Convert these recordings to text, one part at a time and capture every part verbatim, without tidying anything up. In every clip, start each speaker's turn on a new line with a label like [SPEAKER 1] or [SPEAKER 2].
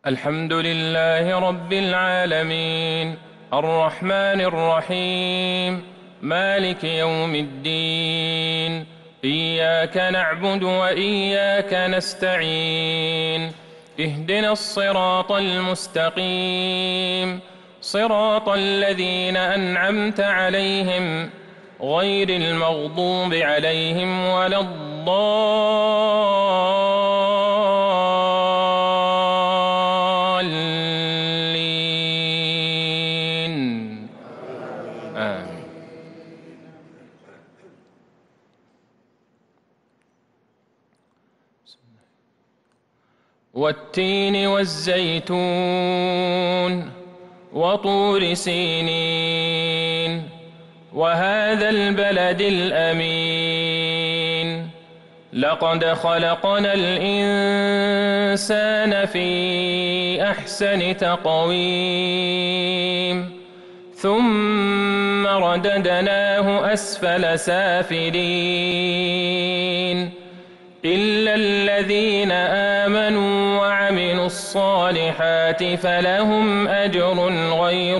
[SPEAKER 1] الحمد لله رب العالمين الرحمن الرحيم مالك يوم الدين إياك نعبد وإياك نستعين اهدنا الصراط المستقيم صراط الذين أنعمت عليهم غير المغضوب عليهم ولا الضالين آمين. والتين والزيتون وطور سينين وهذا البلد الأمين لقد خلقنا الإنسان في أحسن تقويم ثم رددناه أسفل سافلين إلا الذين آمنوا وعملوا الصالحات فلهم أجر غير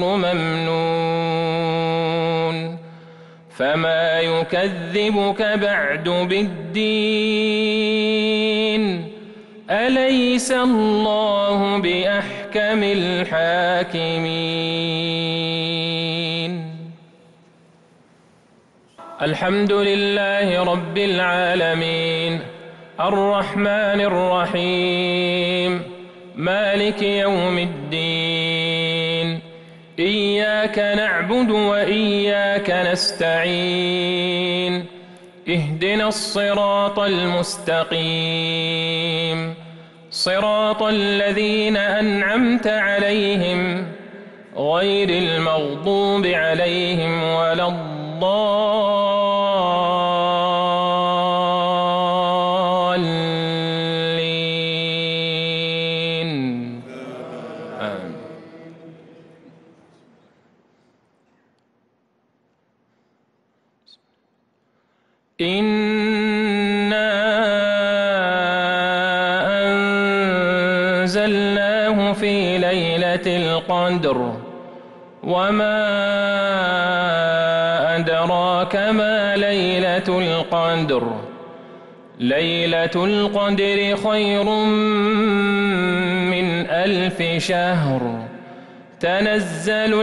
[SPEAKER 1] ممنون فما يكذبك بعد بالدين أليس الله بأحكم الحاكمين. الحمد لله رب العالمين الرحمن الرحيم مالك يوم الدين إياك نعبد وإياك نستعين اهدنا الصراط المستقيم صراط الذين أنعمت عليهم غير المغضوب عليهم ولا الضالين آمين. إنا أنزلناه في ليلة القدر وما أدراك ما ليلة القدر ليلة القدر خير من ألف شهر تنزل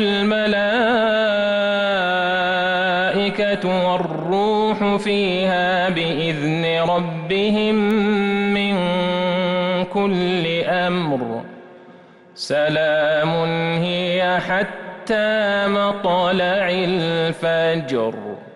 [SPEAKER 1] الملائكة والروح فيها بإذن ربهم من كل أمر سلام هي حتى مطلع الفجر.